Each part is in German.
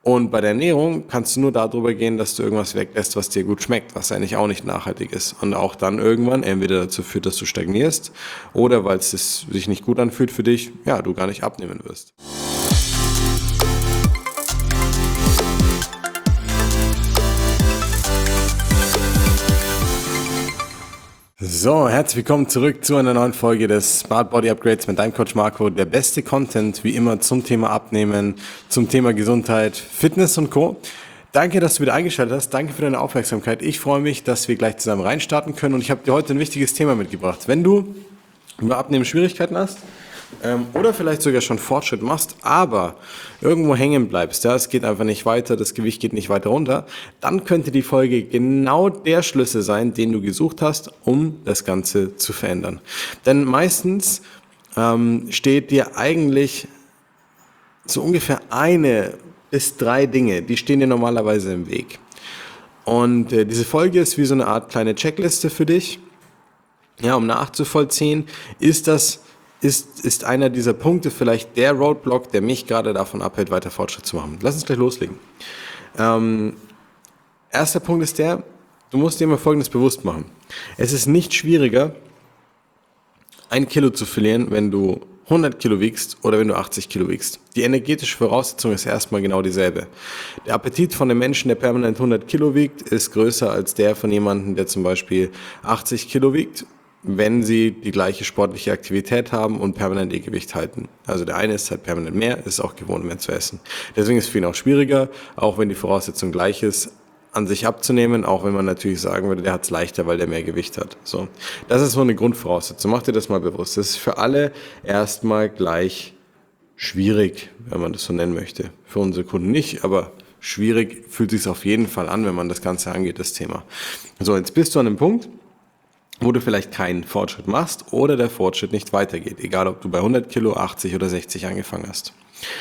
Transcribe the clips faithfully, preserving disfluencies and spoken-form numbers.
Und bei der Ernährung kannst du nur darüber gehen, dass du irgendwas weglässt, was dir gut schmeckt, was eigentlich auch nicht nachhaltig ist. Und auch dann irgendwann entweder dazu führt, dass du stagnierst oder weil es sich nicht gut anfühlt für dich, ja, du gar nicht abnehmen wirst. So, herzlich willkommen zurück zu einer neuen Folge des Smart Body Upgrades mit deinem Coach Marco. Der beste Content wie immer zum Thema Abnehmen, zum Thema Gesundheit, Fitness und Co. Danke, dass du wieder eingeschaltet hast. Danke für deine Aufmerksamkeit. Ich freue mich, dass wir gleich zusammen reinstarten können und ich habe dir heute ein wichtiges Thema mitgebracht. Wenn du über Abnehmen Schwierigkeiten hast, Ähm, oder vielleicht sogar schon Fortschritt machst, aber irgendwo hängen bleibst, ja, es geht einfach nicht weiter, das Gewicht geht nicht weiter runter, dann könnte die Folge genau der Schlüssel sein, den du gesucht hast, um das Ganze zu verändern. Denn meistens ähm, steht dir eigentlich so ungefähr eine bis drei Dinge, die stehen dir normalerweise im Weg. Und äh, diese Folge ist wie so eine Art kleine Checkliste für dich, ja, um nachzuvollziehen, ist das Ist, ist einer dieser Punkte vielleicht der Roadblock, der mich gerade davon abhält, weiter Fortschritt zu machen. Lass uns gleich loslegen. Ähm, erster Punkt ist der, du musst dir immer Folgendes bewusst machen. Es ist nicht schwieriger, ein Kilo zu verlieren, wenn du hundert Kilo wiegst oder wenn du achtzig Kilo wiegst. Die energetische Voraussetzung ist erstmal genau dieselbe. Der Appetit von einem Menschen, der permanent hundert Kilo wiegt, ist größer als der von jemandem, der zum Beispiel achtzig Kilo wiegt, wenn sie die gleiche sportliche Aktivität haben und permanent ihr Gewicht halten. Also der eine ist halt permanent mehr, ist auch gewohnt, mehr zu essen. Deswegen ist es für ihn auch schwieriger, auch wenn die Voraussetzung gleich ist, an sich abzunehmen, auch wenn man natürlich sagen würde, der hat es leichter, weil der mehr Gewicht hat. So, das ist so eine Grundvoraussetzung. Mach dir das mal bewusst. Das ist für alle erstmal gleich schwierig, wenn man das so nennen möchte. Für unsere Kunden nicht, aber schwierig fühlt sich auf jeden Fall an, wenn man das Ganze angeht, das Thema. So, jetzt bist du an einem Punkt, wo du vielleicht keinen Fortschritt machst oder der Fortschritt nicht weitergeht, egal ob du bei hundert Kilo, achtzig oder sechzig angefangen hast.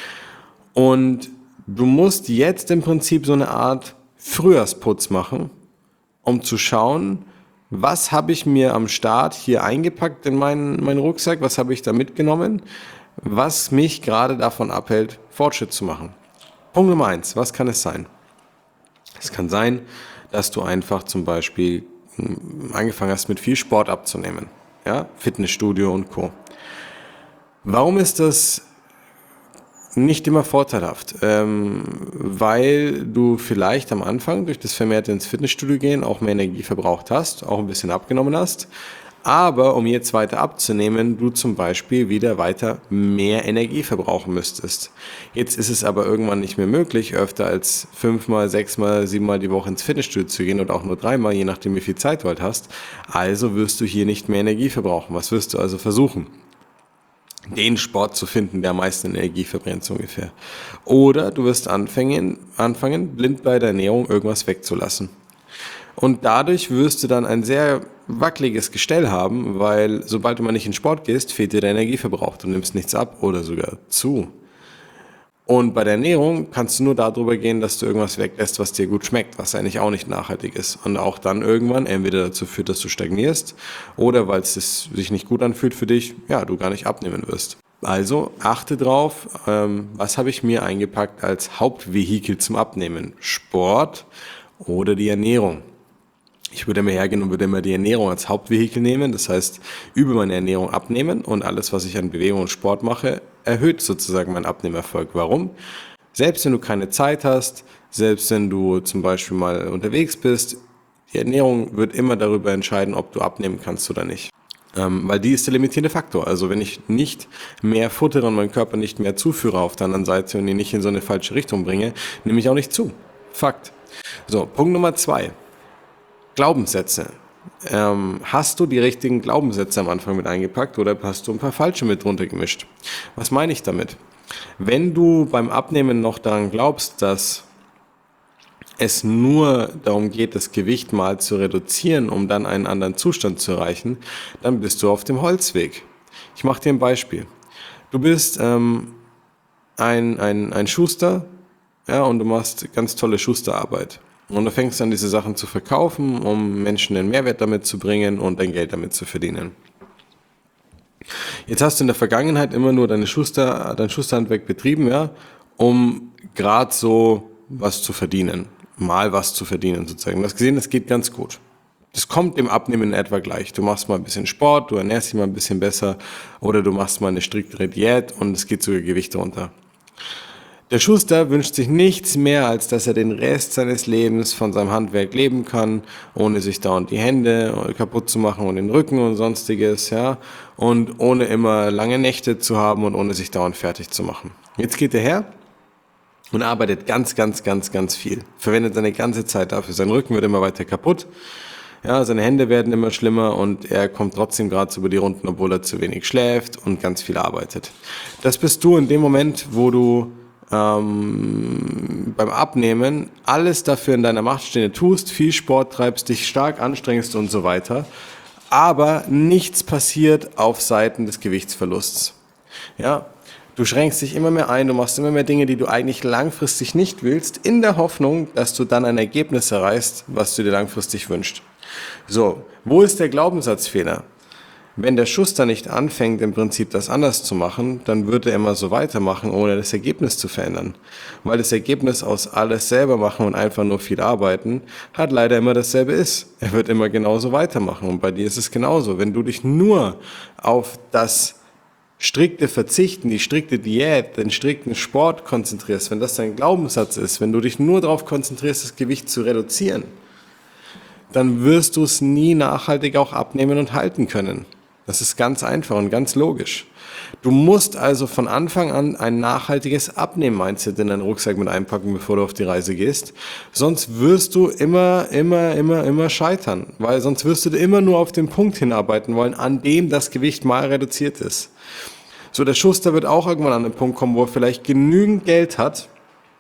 Und du musst jetzt im Prinzip so eine Art Frühjahrsputz machen, um zu schauen, was habe ich mir am Start hier eingepackt in meinen, meinen Rucksack, was habe ich da mitgenommen, was mich gerade davon abhält, Fortschritt zu machen. Punkt Nummer eins, was kann es sein? Es kann sein, dass du einfach zum Beispiel angefangen hast, mit viel Sport abzunehmen, ja, Fitnessstudio und Co. Warum ist das nicht immer vorteilhaft? Ähm, weil du vielleicht am Anfang durch das vermehrte ins Fitnessstudio gehen auch mehr Energie verbraucht hast, auch ein bisschen abgenommen hast, aber um jetzt weiter abzunehmen, du zum Beispiel wieder weiter mehr Energie verbrauchen müsstest. Jetzt ist es aber irgendwann nicht mehr möglich, öfter als fünfmal, sechsmal, siebenmal die Woche ins Fitnessstudio zu gehen oder auch nur dreimal, je nachdem wie viel Zeit du halt hast. Also wirst du hier nicht mehr Energie verbrauchen. Was wirst du also versuchen? Den Sport zu finden, der am meisten Energie verbrennt, so ungefähr. Oder du wirst anfangen, anfangen, blind bei der Ernährung irgendwas wegzulassen. Und dadurch wirst du dann ein sehr wackeliges Gestell haben, weil sobald du mal nicht in Sport gehst, fehlt dir der Energieverbrauch. Du nimmst nichts ab oder sogar zu. Und bei der Ernährung kannst du nur darüber gehen, dass du irgendwas weglässt, was dir gut schmeckt, was eigentlich auch nicht nachhaltig ist. Und auch dann irgendwann entweder dazu führt, dass du stagnierst oder weil es sich nicht gut anfühlt für dich, ja, du gar nicht abnehmen wirst. Also achte drauf, ähm, was habe ich mir eingepackt als Hauptvehikel zum Abnehmen? Sport oder die Ernährung? Ich würde immer hergehen und würde immer die Ernährung als Hauptvehikel nehmen. Das heißt, über meine Ernährung abnehmen und alles, was ich an Bewegung und Sport mache, erhöht sozusagen meinen Abnehmerfolg. Warum? Selbst wenn du keine Zeit hast, selbst wenn du zum Beispiel mal unterwegs bist, die Ernährung wird immer darüber entscheiden, ob du abnehmen kannst oder nicht. Ähm, weil die ist der limitierende Faktor. Also wenn ich nicht mehr futtere und meinen Körper nicht mehr zuführe auf der anderen Seite und ihn nicht in so eine falsche Richtung bringe, nehme ich auch nicht zu. Fakt. So, Punkt Nummer zwei. Glaubenssätze. Ähm, hast du die richtigen Glaubenssätze am Anfang mit eingepackt oder hast du ein paar falsche mit drunter gemischt? Was meine ich damit? Wenn du beim Abnehmen noch daran glaubst, dass es nur darum geht, das Gewicht mal zu reduzieren, um dann einen anderen Zustand zu erreichen, dann bist du auf dem Holzweg. Ich mache dir ein Beispiel. Du bist ähm, ein, ein, ein Schuster, ja, und du machst ganz tolle Schusterarbeit. Und du fängst an, diese Sachen zu verkaufen, um Menschen einen Mehrwert damit zu bringen und dein Geld damit zu verdienen. Jetzt hast du in der Vergangenheit immer nur deine Schuster, dein Schusterhandwerk betrieben, ja, um gerade so was zu verdienen. Mal was zu verdienen sozusagen. Du hast gesehen, das geht ganz gut. Das kommt im Abnehmen in etwa gleich. Du machst mal ein bisschen Sport, du ernährst dich mal ein bisschen besser oder du machst mal eine striktere Diät und es geht sogar Gewicht runter. Der Schuster wünscht sich nichts mehr, als dass er den Rest seines Lebens von seinem Handwerk leben kann, ohne sich dauernd die Hände kaputt zu machen und den Rücken und sonstiges, ja, und ohne immer lange Nächte zu haben und ohne sich dauernd fertig zu machen. Jetzt geht er her und arbeitet ganz, ganz, ganz, ganz viel. Verwendet seine ganze Zeit dafür. Sein Rücken wird immer weiter kaputt. Ja, seine Hände werden immer schlimmer und er kommt trotzdem gerade so über die Runden, obwohl er zu wenig schläft und ganz viel arbeitet. Das bist du in dem Moment, wo du ähm, beim Abnehmen alles dafür in deiner Macht Stehende tust, viel Sport treibst, dich stark anstrengst und so weiter, aber nichts passiert auf Seiten des Gewichtsverlusts. Ja, du schränkst dich immer mehr ein, du machst immer mehr Dinge, die du eigentlich langfristig nicht willst, in der Hoffnung, dass du dann ein Ergebnis erreichst, was du dir langfristig wünschst. So, wo ist der Glaubenssatzfehler? Wenn der Schuster nicht anfängt, im Prinzip das anders zu machen, dann wird er immer so weitermachen, ohne das Ergebnis zu verändern. Weil das Ergebnis aus alles selber machen und einfach nur viel arbeiten, halt leider immer dasselbe ist. Er wird immer genauso weitermachen und bei dir ist es genauso. Wenn du dich nur auf das strikte Verzichten, die strikte Diät, den strikten Sport konzentrierst, wenn das dein Glaubenssatz ist, wenn du dich nur darauf konzentrierst, das Gewicht zu reduzieren, dann wirst du es nie nachhaltig auch abnehmen und halten können. Das ist ganz einfach und ganz logisch. Du musst also von Anfang an ein nachhaltiges Abnehmen-Mindset in deinen Rucksack mit einpacken, bevor du auf die Reise gehst. Sonst wirst du immer, immer, immer, immer scheitern. Weil sonst wirst du immer nur auf den Punkt hinarbeiten wollen, an dem das Gewicht mal reduziert ist. So, der Schuster wird auch irgendwann an den Punkt kommen, wo er vielleicht genügend Geld hat,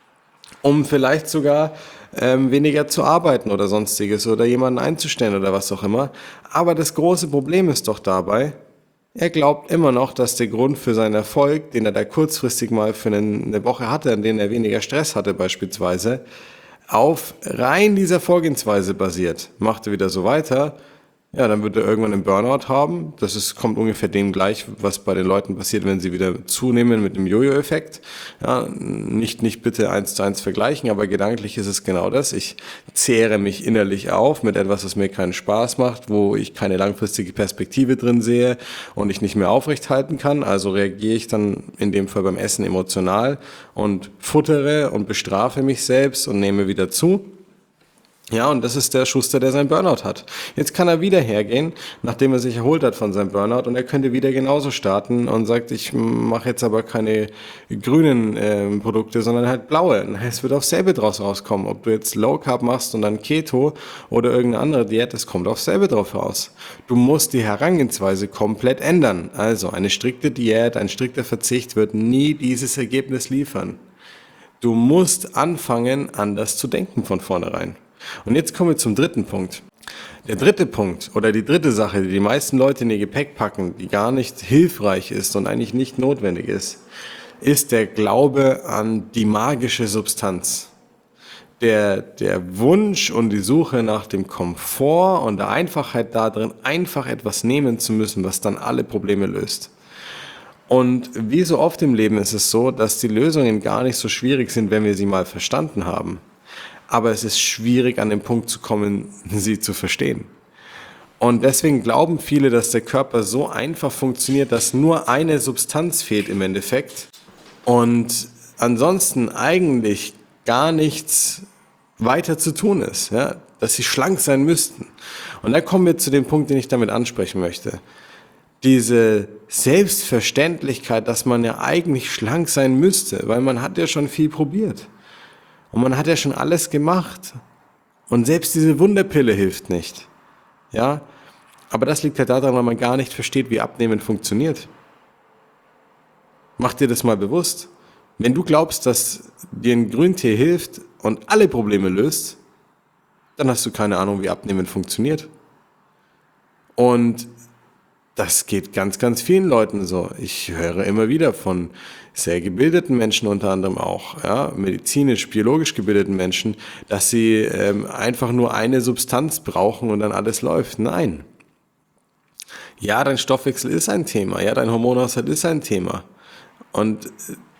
um vielleicht sogar ähm, weniger zu arbeiten oder sonstiges oder jemanden einzustellen oder was auch immer. Aber das große Problem ist doch dabei, er glaubt immer noch, dass der Grund für seinen Erfolg, den er da kurzfristig mal für eine Woche hatte, an denen er weniger Stress hatte beispielsweise, auf rein dieser Vorgehensweise basiert. Macht er wieder so weiter, ja, dann wird er irgendwann einen Burnout haben. Das ist, kommt ungefähr dem gleich, was bei den Leuten passiert, wenn sie wieder zunehmen mit dem Jojo-Effekt. Ja, nicht, nicht bitte eins zu eins vergleichen, aber gedanklich ist es genau das. Ich zehre mich innerlich auf mit etwas, was mir keinen Spaß macht, wo ich keine langfristige Perspektive drin sehe und ich nicht mehr aufrecht halten kann. Also reagiere ich dann in dem Fall beim Essen emotional und futtere und bestrafe mich selbst und nehme wieder zu. Ja, und das ist der Schuster, der seinen Burnout hat. Jetzt kann er wieder hergehen, nachdem er sich erholt hat von seinem Burnout, und er könnte wieder genauso starten und sagt, ich mache jetzt aber keine grünen äh, Produkte, sondern halt blaue. Es wird aufs selbe draus rauskommen. Ob du jetzt Low Carb machst und dann Keto oder irgendeine andere Diät, es kommt aufs selbe drauf raus. Du musst die Herangehensweise komplett ändern. Also eine strikte Diät, ein strikter Verzicht wird nie dieses Ergebnis liefern. Du musst anfangen, anders zu denken von vornherein. Und jetzt kommen wir zum dritten Punkt. Der dritte Punkt oder die dritte Sache, die die meisten Leute in ihr Gepäck packen, die gar nicht hilfreich ist und eigentlich nicht notwendig ist, ist der Glaube an die magische Substanz. Der, der Wunsch und die Suche nach dem Komfort und der Einfachheit darin, einfach etwas nehmen zu müssen, was dann alle Probleme löst. Und wie so oft im Leben ist es so, dass die Lösungen gar nicht so schwierig sind, wenn wir sie mal verstanden haben. Aber es ist schwierig, an den Punkt zu kommen, sie zu verstehen. Und deswegen glauben viele, dass der Körper so einfach funktioniert, dass nur eine Substanz fehlt im Endeffekt und ansonsten eigentlich gar nichts weiter zu tun ist, ja? Dass sie schlank sein müssten. Und da kommen wir zu dem Punkt, den ich damit ansprechen möchte. Diese Selbstverständlichkeit, dass man ja eigentlich schlank sein müsste, weil man hat ja schon viel probiert. Und man hat ja schon alles gemacht. Und selbst diese Wunderpille hilft nicht. Ja? Aber das liegt halt daran, weil man gar nicht versteht, wie Abnehmen funktioniert. Mach dir das mal bewusst. Wenn du glaubst, dass dir ein Grüntee hilft und alle Probleme löst, dann hast du keine Ahnung, wie Abnehmen funktioniert. Und das geht ganz, ganz vielen Leuten so. Ich höre immer wieder von sehr gebildeten Menschen unter anderem auch, ja, medizinisch, biologisch gebildeten Menschen, dass sie ähm, einfach nur eine Substanz brauchen und dann alles läuft. Nein. Ja, dein Stoffwechsel ist ein Thema, ja, dein Hormonhaushalt ist ein Thema. Und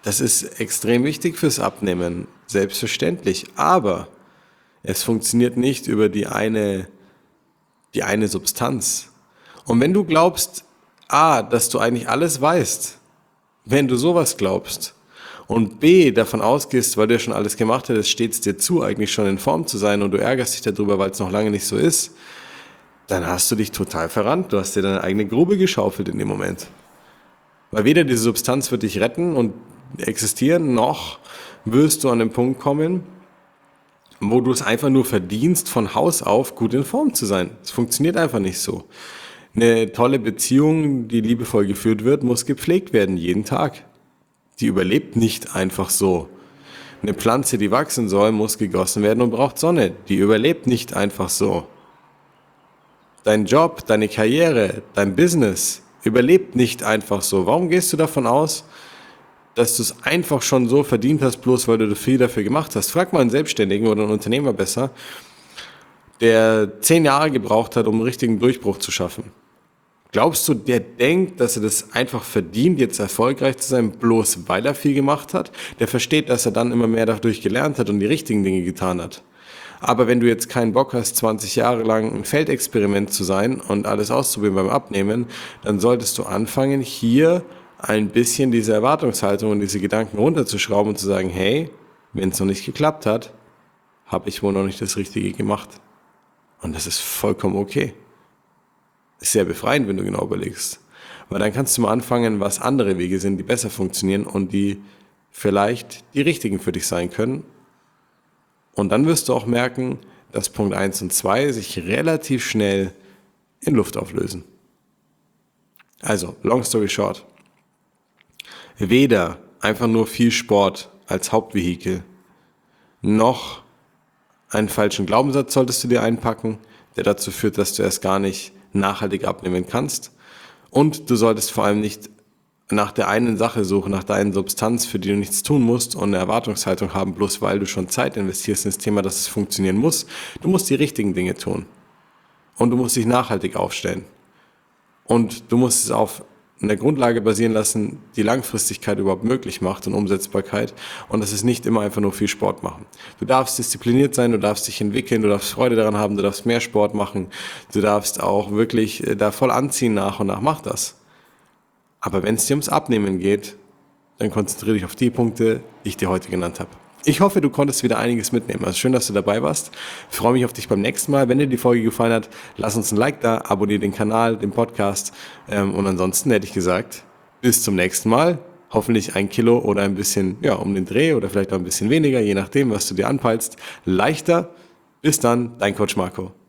Das ist extrem wichtig fürs Abnehmen, selbstverständlich. Aber es funktioniert nicht über die eine, die eine Substanz. Und wenn du glaubst, A, dass du eigentlich alles weißt, wenn du sowas glaubst, und B, davon ausgehst, weil du ja schon alles gemacht hättest, steht es dir zu, eigentlich schon in Form zu sein und du ärgerst dich darüber, weil es noch lange nicht so ist, dann hast du dich total verrannt. Du hast dir deine eigene Grube geschaufelt in dem Moment. Weil weder diese Substanz wird dich retten und existieren, noch wirst du an den Punkt kommen, wo du es einfach nur verdienst, von Haus auf gut in Form zu sein. Es funktioniert einfach nicht so. Eine tolle Beziehung, die liebevoll geführt wird, muss gepflegt werden, jeden Tag. Die überlebt nicht einfach so. Eine Pflanze, die wachsen soll, muss gegossen werden und braucht Sonne. Die überlebt nicht einfach so. Dein Job, deine Karriere, dein Business überlebt nicht einfach so. Warum gehst du davon aus, dass du es einfach schon so verdient hast, bloß weil du viel dafür gemacht hast? Frag mal einen Selbstständigen oder einen Unternehmer besser, der zehn Jahre gebraucht hat, um einen richtigen Durchbruch zu schaffen. Glaubst du, der denkt, dass er das einfach verdient, jetzt erfolgreich zu sein, bloß weil er viel gemacht hat? Der versteht, dass er dann immer mehr dadurch gelernt hat und die richtigen Dinge getan hat. Aber wenn du jetzt keinen Bock hast, zwanzig Jahre lang ein Feldexperiment zu sein und alles auszuprobieren beim Abnehmen, dann solltest du anfangen, hier ein bisschen diese Erwartungshaltung und diese Gedanken runterzuschrauben und zu sagen, hey, wenn es noch nicht geklappt hat, habe ich wohl noch nicht das Richtige gemacht. Und das ist vollkommen okay. Ist sehr befreiend, wenn du genau überlegst. Weil dann kannst du mal anfangen, was andere Wege sind, die besser funktionieren und die vielleicht die richtigen für dich sein können. Und dann wirst du auch merken, dass Punkt eins und zwei sich relativ schnell in Luft auflösen. Also, long story short. Weder einfach nur viel Sport als Hauptvehikel, noch einen falschen Glaubenssatz solltest du dir einpacken, der dazu führt, dass du erst gar nicht nachhaltig abnehmen kannst. Und du solltest vor allem nicht nach der einen Sache suchen, nach der einen Substanz, für die du nichts tun musst und eine Erwartungshaltung haben, bloß weil du schon Zeit investierst in das Thema, dass es funktionieren muss. Du musst die richtigen Dinge tun. Und du musst dich nachhaltig aufstellen. Und du musst es auf einer Grundlage basieren lassen, die Langfristigkeit überhaupt möglich macht und Umsetzbarkeit. Und das ist nicht immer einfach nur viel Sport machen. Du darfst diszipliniert sein, du darfst dich entwickeln, du darfst Freude daran haben, du darfst mehr Sport machen, du darfst auch wirklich da voll anziehen nach und nach, mach das. Aber wenn es dir ums Abnehmen geht, dann konzentriere dich auf die Punkte, die ich dir heute genannt habe. Ich hoffe, du konntest wieder einiges mitnehmen. Also schön, dass du dabei warst. Ich freue mich auf dich beim nächsten Mal. Wenn dir die Folge gefallen hat, lass uns ein Like da, abonniere den Kanal, den Podcast. Und ansonsten hätte ich gesagt, bis zum nächsten Mal. Hoffentlich ein Kilo oder ein bisschen, ja, um den Dreh oder vielleicht auch ein bisschen weniger, je nachdem, was du dir anpeilst. Leichter. Bis dann, dein Coach Marco.